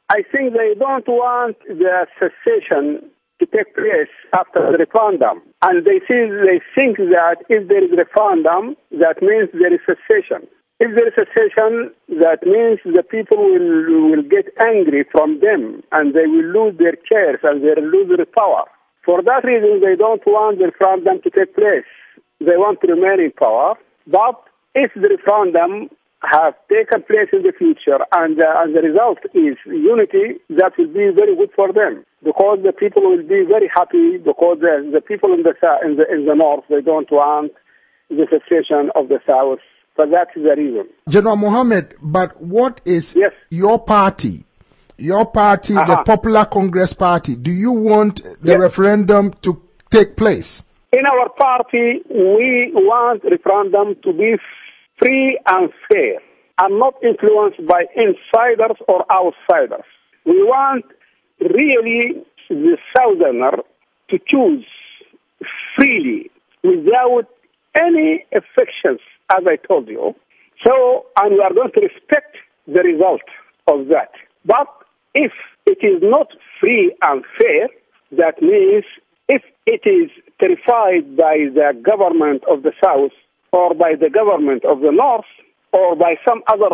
I think they don't want the secession to take place after the referendum. And they think that if there is referendum, that means there is secession. If there is secession, that means the people will get angry from them and they will lose their chairs and they will lose their power. For that reason, they don't want the referendum to take place. They want to remain in power. But if the referendum have taken place in the future and the result is unity, that will be very good for them because the people will be very happy because the people in the north, they don't want the secession of the south. But that is the reason. General Mohammed, but what is your party? Your party, the Popular Congress Party, do you want the referendum to take place? In our party, we want referendum to be free and fair and not influenced by insiders or outsiders. We want really the southerner to choose freely without any affections, as I told you. So, and we are going to respect the result of that. But if it is not free and fair, that means if it is terrified by the government of the South or by the government of the North or by some other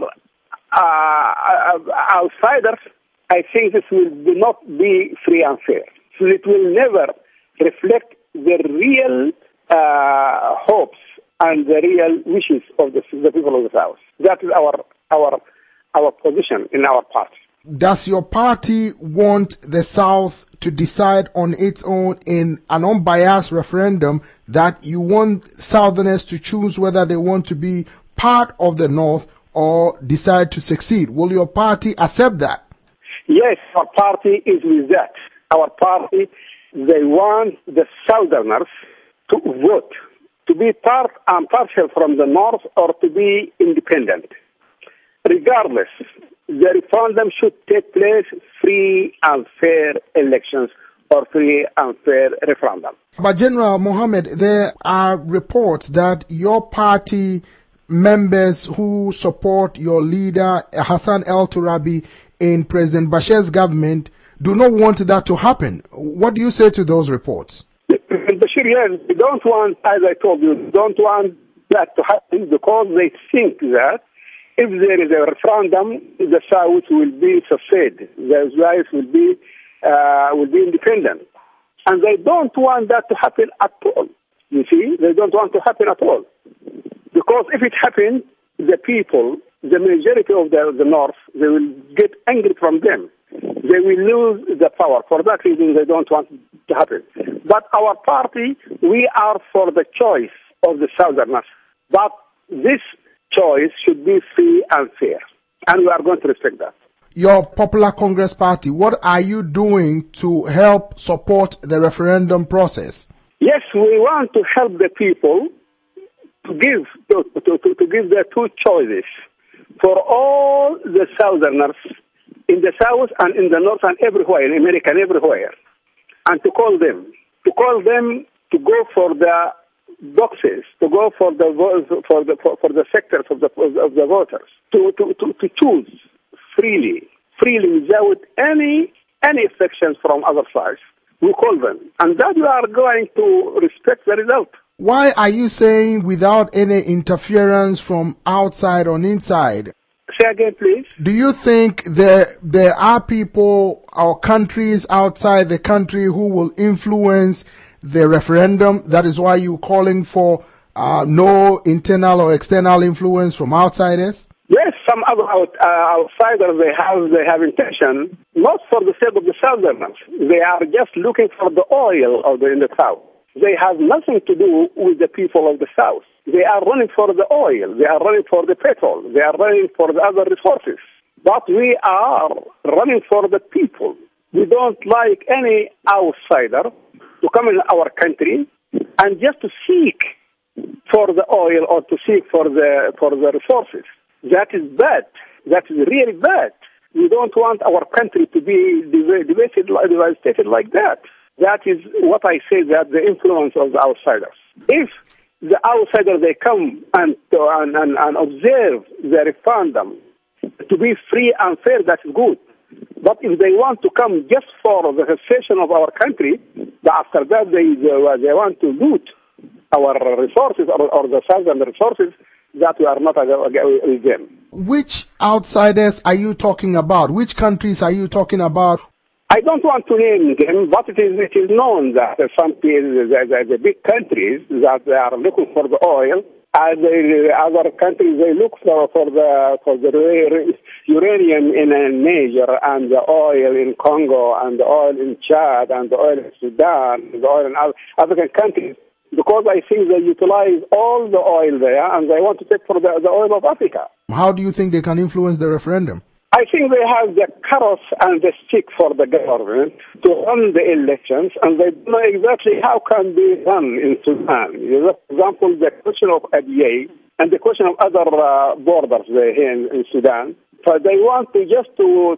outsiders, I think this will not be free and fair. So it will never reflect the real hopes and the real wishes of the people of the South. That is our position in our party. Does your party want the South to decide on its own in an unbiased referendum that you want Southerners to choose whether they want to be part of the North or decide to succeed? Will your party accept that? Yes, our party is with that. Our party, they want the Southerners to vote, to be part and partial from the North or to be independent. Regardless, the referendum should take place free and fair elections or free and fair referendum. But General Mohammed, there are reports that your party members who support your leader Hassan El-Turabi in President Bashir's government do not want that to happen. What do you say to those reports? Bashir, yes, they don't want, as I told you, don't want that to happen because they think that if there is a referendum, the South will be seceded. The South will be independent. And they don't want that to happen at all. You see, they don't want to happen at all. Because if it happens, the people, the majority of the North, they will get angry from them. They will lose the power. For that reason, they don't want it to happen. But our party, we are for the choice of the Southerners. But this choice should be free and fair. And we are going to respect that. Your Popular Congress Party, what are you doing to help support the referendum process? Yes, we want to help the people to give their two choices for all the Southerners in the South and in the North and everywhere, in America and everywhere, and to call them to go for the boxes, to go for the sectors of the voters, to choose freely without any affections from other sides. We call them, and that we are going to respect the result. Why are you saying without any interference from outside or inside? Say again, please. Do you think there are people or countries outside the country who will influence the referendum? That is why you're calling for no internal or external influence from outsiders? Yes, some other outsiders, they have intention, not for the sake of the Southerners. They are just looking for the oil in the South. They have nothing to do with the people of the South. They are running for the oil. They are running for the petrol. They are running for the other resources. But we are running for the people. We don't like any outsider to come in our country and just to seek for the oil or to seek for the resources. That is bad. That is really bad. We don't want our country to be devastated like that. That is what I say, that the influence of the outsiders. If the outsiders, they come and observe the referendum to be free and fair, that is good. But if they want to come just for the cessation of our country, after that they want to loot our resources or the southern resources, that we are not with them. Which outsiders are you talking about? Which countries are you talking about? I don't want to name them, but it is known that some the big countries that they are looking for the oil, and other countries they look for the uranium in Niger and the oil in Congo and the oil in Chad and the oil in Sudan, the oil in African countries, because I think they utilize all the oil there and they want to take for the oil of Africa. How do you think they can influence the referendum? I think they have the carrots and the stick for the government to run the elections, and they don't know exactly how can be run in Sudan. For example, the question of Abyei and the question of other borders here in Sudan. So they want to just to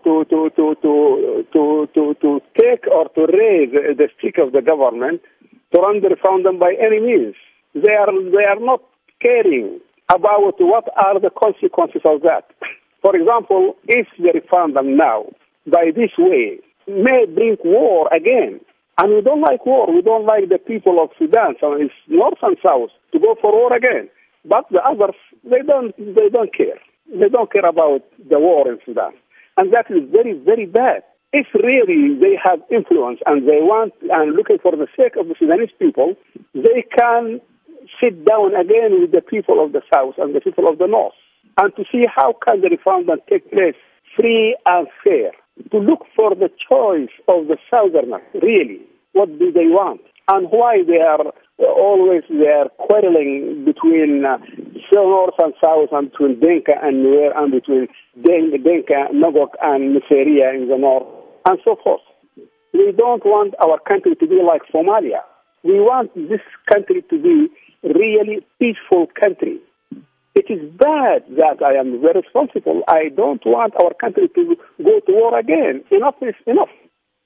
take or to raise the stick of the government to run the referendum by any means. They are not caring about what are the consequences of that. For example, if the referendum now, by this way, may bring war again, and we don't like war, we don't like the people of Sudan, so it's north and south, to go for war again. But the others, they don't care. They don't care about the war in Sudan. And that is very, very bad. If really they have influence and they want, and looking for the sake of the Sudanese people, they can sit down again with the people of the south and the people of the north, and to see how can the referendum take place free and fair, to look for the choice of the southerners, really. What do they want? And why they are always quarreling between north and south, and between Denka and Nuer, and between Denka, Nogok, and Nuseria in the north, and so forth. We don't want our country to be like Somalia. We want this country to be really peaceful country. It is bad that I am very responsible. I don't want our country to go to war again. Enough is enough.